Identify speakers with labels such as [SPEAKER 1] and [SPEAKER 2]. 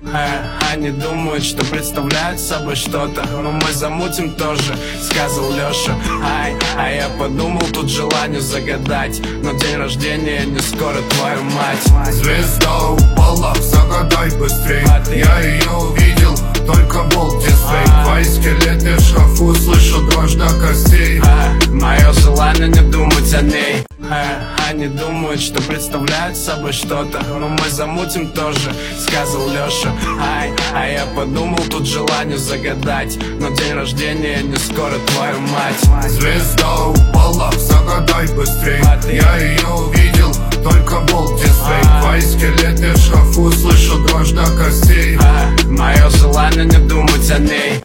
[SPEAKER 1] Они думают, что представляют собой что-то, но мы замутим тоже, сказал Лёша. А я подумал, тут желание загадать, но день рождения не скоро, твою мать.
[SPEAKER 2] Звезда упала, загадай быстрей. Я ее увидел, только болт дисплей. Твои скелеты в шкафу, слышу дрожь до костей.
[SPEAKER 1] Мое желание не думать о ней. Они думают, что представляют собой что-то, но мы замутим тоже, сказал Лёша. А я подумал, тут желание загадать, но день рождения не скоро, твою мать.
[SPEAKER 2] Звезда упала, загадай быстрей. Я ее увидел, только болт дисплей. Твои скелеты в шкафу, слышу дрожь до костей.
[SPEAKER 1] Мое желание не думать о ней.